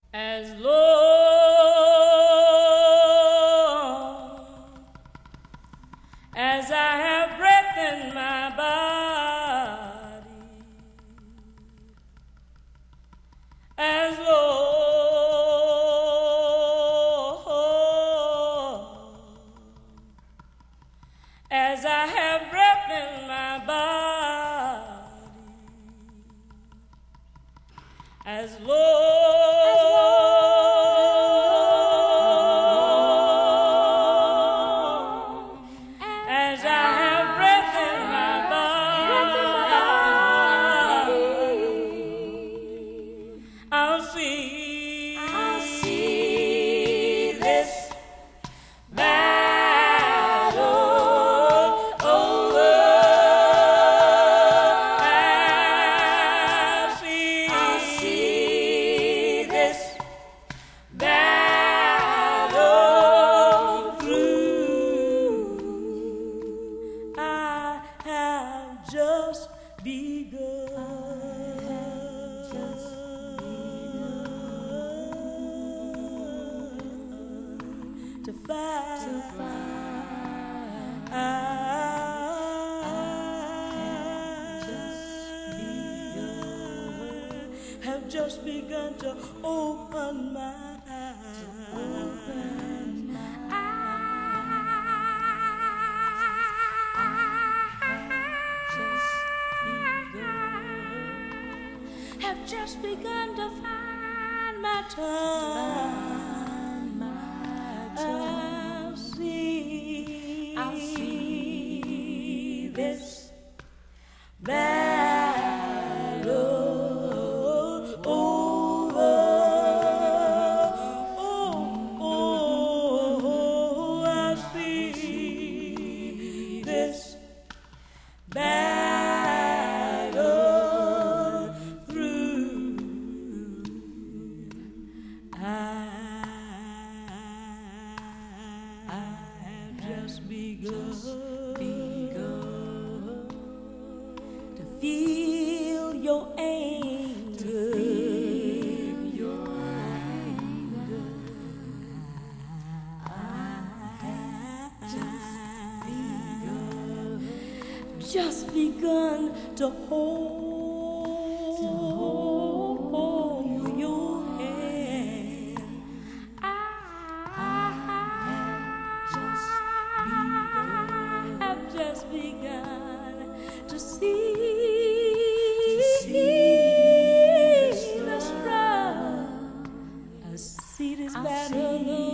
As long as I have breath in my body, as long as I have breath in my body, as long as I have breath in my body, I'll see this battle over. I'll see this battle through. I have just begun to fight. I have just begun to open my eyes. Have just begun to find my tongue. I'll see this battle over. I'll see this battle through. I have just begun to feel your anger. I have just begun to hold your hand. I have just begun to see the struggle. I see this battle.